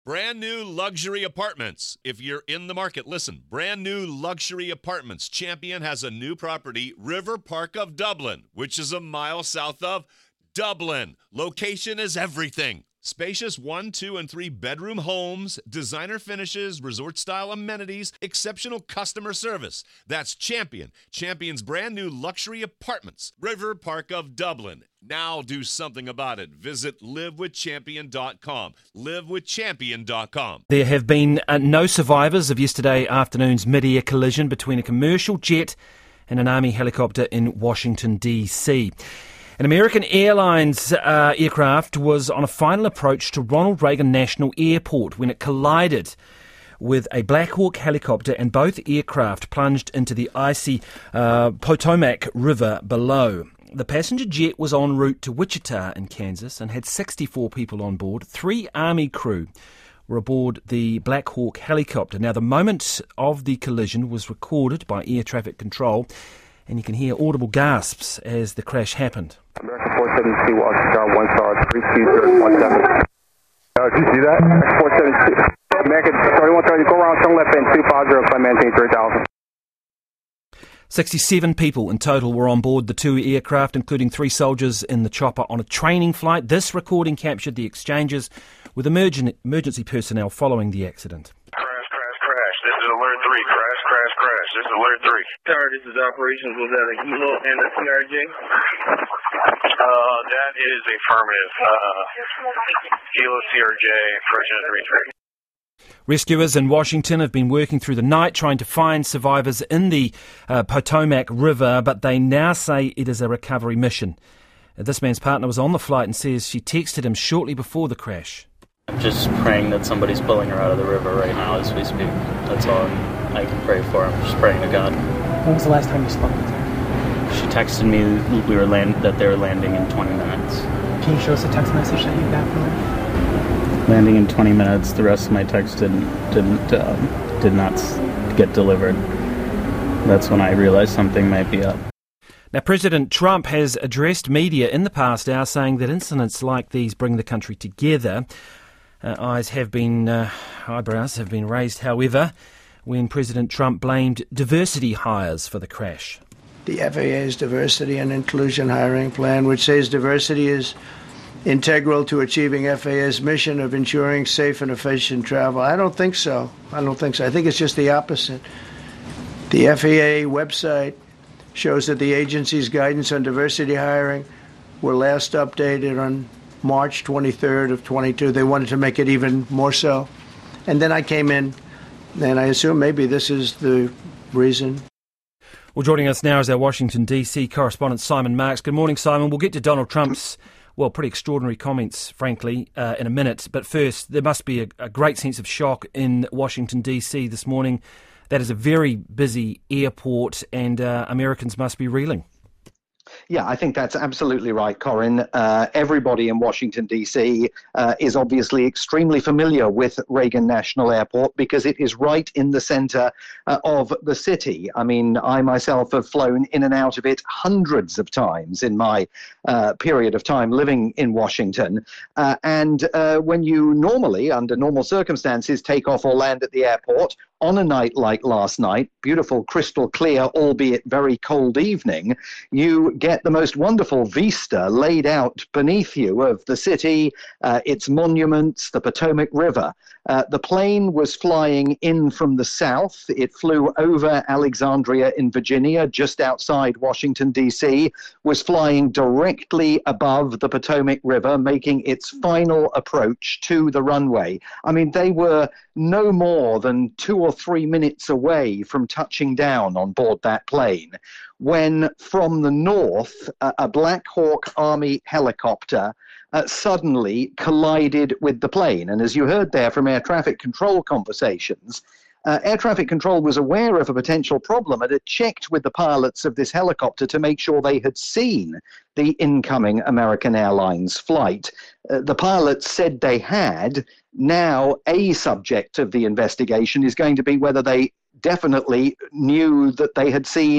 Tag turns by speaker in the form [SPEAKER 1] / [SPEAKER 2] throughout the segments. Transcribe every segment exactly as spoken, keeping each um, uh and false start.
[SPEAKER 1] Brand new luxury apartments. If you're in the market, listen. Brand new luxury apartments. Champion has a new property, River Park of Dublin, which is a mile south of Dublin. Location is everything. Spacious one, two, and three bedroom homes, designer finishes, resort-style amenities, exceptional customer service. That's Champion. Champion's brand new luxury apartments, River Park of Dublin. Now do something about it. Visit live with champion dot com. live with champion dot com.
[SPEAKER 2] There have been uh, no survivors of yesterday afternoon's mid-air collision between a commercial jet and an Army helicopter in Washington, D C An American Airlines uh, aircraft was on a final approach to Ronald Reagan National Airport when it collided with a Black Hawk helicopter, and both aircraft plunged into the icy uh, Potomac River below. The passenger jet was en route to Wichita in Kansas and had sixty-four people on board. Three Army crew were aboard the Black Hawk helicopter. Now, the moment of the collision was recorded by air traffic control, and you can hear audible gasps as the crash happened.
[SPEAKER 3] American four seventy-two, Washington, one star, three two zero one seven. Uh, did you see that? four seventy-two. American thirty-one thirty, go around, turn left in two five zero, climb maintain three thousand.
[SPEAKER 2] sixty-seven people in total were on board the two aircraft, including three soldiers in the chopper on a training flight. This recording captured the exchanges with emergen- emergency personnel following the accident.
[SPEAKER 4] Crash, crash, crash. This is alert three. Crash, crash, crash. This is alert three.
[SPEAKER 5] Tower, this is operations. Was that a Hilo and a C R J?
[SPEAKER 4] Uh, that is affirmative. Uh, Hilo C R J, approaching at three three.
[SPEAKER 2] Rescuers in Washington have been working through the night trying to find survivors in the uh, Potomac River, but they now say it is a recovery mission. Uh, this man's partner was on the flight and says she texted him shortly before the crash.
[SPEAKER 6] I'm just praying that somebody's pulling her out of the river right now as we speak. That's all I can pray for. I'm just praying to God.
[SPEAKER 7] When was the last time you spoke with her?
[SPEAKER 6] She texted me we were land- that they were landing in twenty minutes.
[SPEAKER 7] Can you show us a text message that you got from her?
[SPEAKER 6] Landing in twenty minutes. The rest of my text didn't didn't um, did not get delivered. That's when I realized something might be up.
[SPEAKER 2] Now, President Trump has addressed media in the past hour saying that incidents like these bring the country together. Uh, eyes have been, uh, eyebrows have been raised, however, when President Trump blamed diversity hires for the crash.
[SPEAKER 8] The F A A's diversity and inclusion hiring plan, which says diversity is integral to achieving F A A's mission of ensuring safe and efficient travel. I don't think so. I don't think so. I think it's just the opposite. The F A A website shows that the agency's guidance on diversity hiring were last updated on March twenty-third of twenty-two. They wanted to make it even more so. And then I came in, and I assume maybe this is the reason.
[SPEAKER 2] Well, joining us now is our Washington, D C correspondent, Simon Marks. Good morning, Simon. We'll get to Donald Trump's well, pretty extraordinary comments, frankly, uh, in a minute. But first, there must be a, a great sense of shock in Washington, D C this morning. That is a very busy airport, and uh, Americans must be reeling.
[SPEAKER 9] Yeah, I think that's absolutely right, Corin. Uh, everybody in Washington, D C uh, is obviously extremely familiar with Reagan National Airport because it is right in the center uh, of the city. I mean, I myself have flown in and out of it hundreds of times in my uh, period of time living in Washington. Uh, and uh, when you normally, under normal circumstances, take off or land at the airport, on a night like last night, beautiful, crystal clear, albeit very cold evening, you get the most wonderful vista laid out beneath you of the city, uh, its monuments, the Potomac River. Uh, the plane was flying in from the south. It flew over Alexandria in Virginia, just outside Washington, D C, was flying directly above the Potomac River, making its final approach to the runway. I mean, they were no more than two or three minutes away from touching down on board that plane when from the north, uh, a Black Hawk Army helicopter uh, suddenly collided with the plane. And as you heard there from air traffic control conversations, uh, air traffic control was aware of a potential problem and had checked with the pilots of this helicopter to make sure they had seen the incoming American Airlines flight. Uh, the pilots said they had. Now, a subject of the investigation is going to be whether they definitely knew that they had seen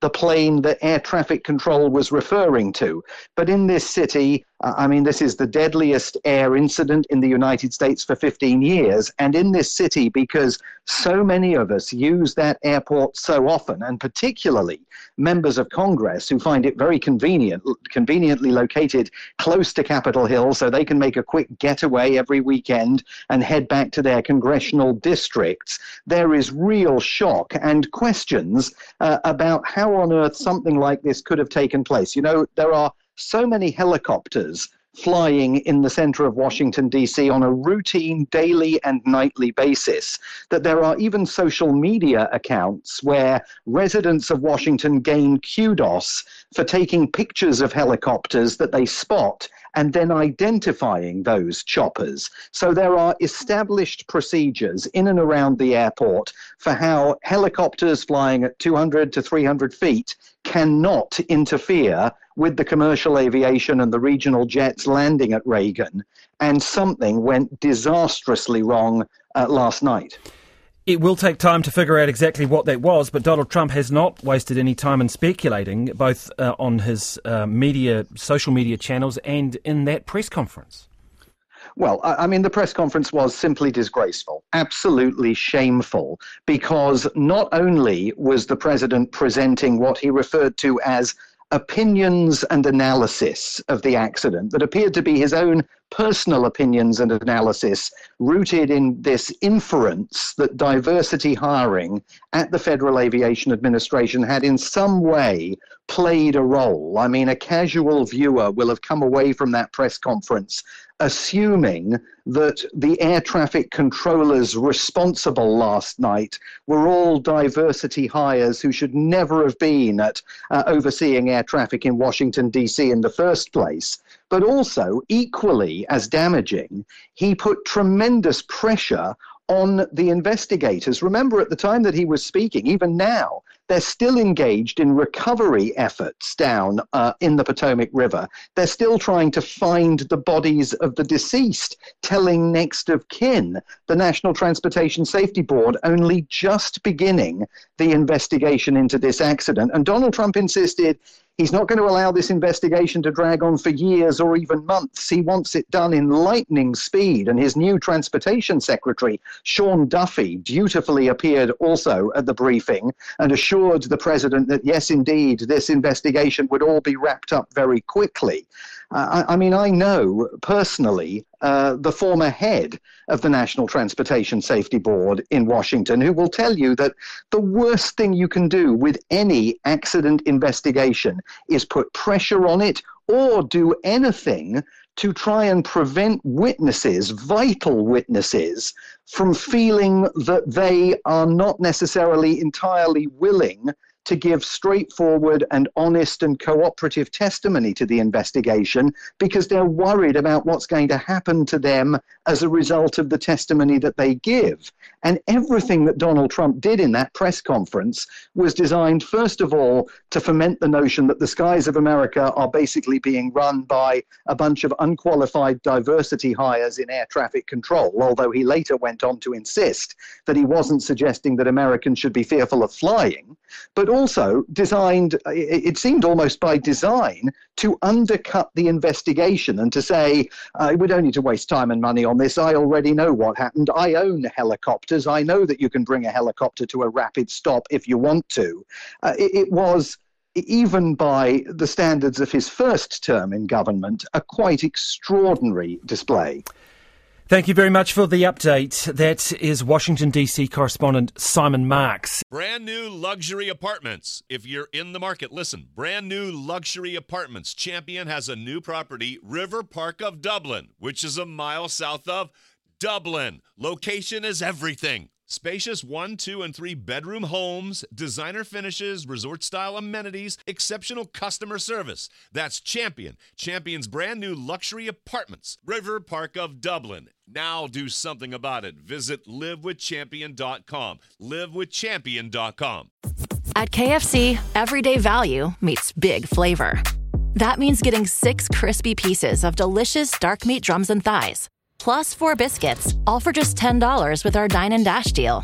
[SPEAKER 9] the plane that air traffic control was referring to. But in this city, uh, I mean, this is the deadliest air incident in the United States for fifteen years. And in this city, because so many of us use that airport so often, and particularly members of Congress who find it very convenient, conveniently located close to Capitol Hill so they can make a quick getaway every weekend and head back to their congressional districts, there is real shock and questions uh, about how on earth something like this could have taken place. You know, there are so many helicopters flying in the center of Washington, D C on a routine daily and nightly basis that there are even social media accounts where residents of Washington gain kudos for taking pictures of helicopters that they spot and then identifying those choppers. So there are established procedures in and around the airport for how helicopters flying at two hundred to three hundred feet cannot interfere with the commercial aviation and the regional jets landing at Reagan. And something went disastrously wrong uh, last night.
[SPEAKER 2] It will take time to figure out exactly what that was, but Donald Trump has not wasted any time in speculating, both uh, on his uh, media, social media channels and in that press conference.
[SPEAKER 9] Well, I mean, the press conference was simply disgraceful, absolutely shameful, because not only was the president presenting what he referred to as opinions and analysis of the accident that appeared to be his own personal opinions and analysis rooted in this inference that diversity hiring at the Federal Aviation Administration had in some way played a role. I mean, a casual viewer will have come away from that press conference assuming that the air traffic controllers responsible last night were all diversity hires who should never have been at uh, overseeing air traffic in Washington, D C in the first place. But also, equally as damaging, he put tremendous pressure on the investigators. Remember, at the time that he was speaking, even now, they're still engaged in recovery efforts down uh, in the Potomac River. They're still trying to find the bodies of the deceased, telling next of kin. The National Transportation Safety Board only just beginning the investigation into this accident. And Donald Trump insisted he's not going to allow this investigation to drag on for years or even months. He wants it done in lightning speed. And his new transportation secretary, Sean Duffy, dutifully appeared also at the briefing and assured the president that, yes, indeed, this investigation would all be wrapped up very quickly. Uh, I, I mean, I know personally uh, the former head of the National Transportation Safety Board in Washington, who will tell you that the worst thing you can do with any accident investigation is put pressure on it or do anything to try and prevent witnesses, vital witnesses, from feeling that they are not necessarily entirely willing to give straightforward and honest and cooperative testimony to the investigation because they're worried about what's going to happen to them as a result of the testimony that they give. And everything that Donald Trump did in that press conference was designed, first of all, to foment the notion that the skies of America are basically being run by a bunch of unqualified diversity hires in air traffic control, although he later went on to insist that he wasn't suggesting that Americans should be fearful of flying, but also designed, it seemed almost by design, to undercut the investigation and to say, uh, we don't need to waste time and money on this. I already know what happened. I own helicopters. I know that you can bring a helicopter to a rapid stop if you want to. Uh, it, it was, even by the standards of his first term in government, a quite extraordinary display.
[SPEAKER 2] Thank you very much for the update. That is Washington, D C correspondent Simon Marks.
[SPEAKER 1] Brand new luxury apartments. If you're in the market, listen, brand new luxury apartments. Champion has a new property, River Park of Dublin, which is a mile south of Dublin. Location is everything. Spacious one, two, and three bedroom homes, designer finishes, resort-style amenities, exceptional customer service. That's Champion. Champion's brand new luxury apartments. River Park of Dublin. Now do something about it. Visit live with champion dot com. live with champion dot com.
[SPEAKER 10] At K F C, everyday value meets big flavor. That means getting six crispy pieces of delicious dark meat drums and thighs, plus four biscuits, all for just ten dollars with our Dine and Dash deal.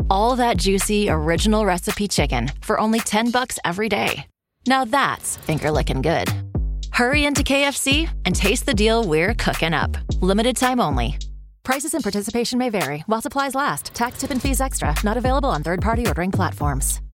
[SPEAKER 10] All that juicy, original recipe chicken for only ten bucks every day. Now that's finger-licking good. Hurry into K F C and taste the deal we're cooking up. Limited time only. Prices and participation may vary while supplies last. Tax, tip, and fees extra. Not available on third-party ordering platforms.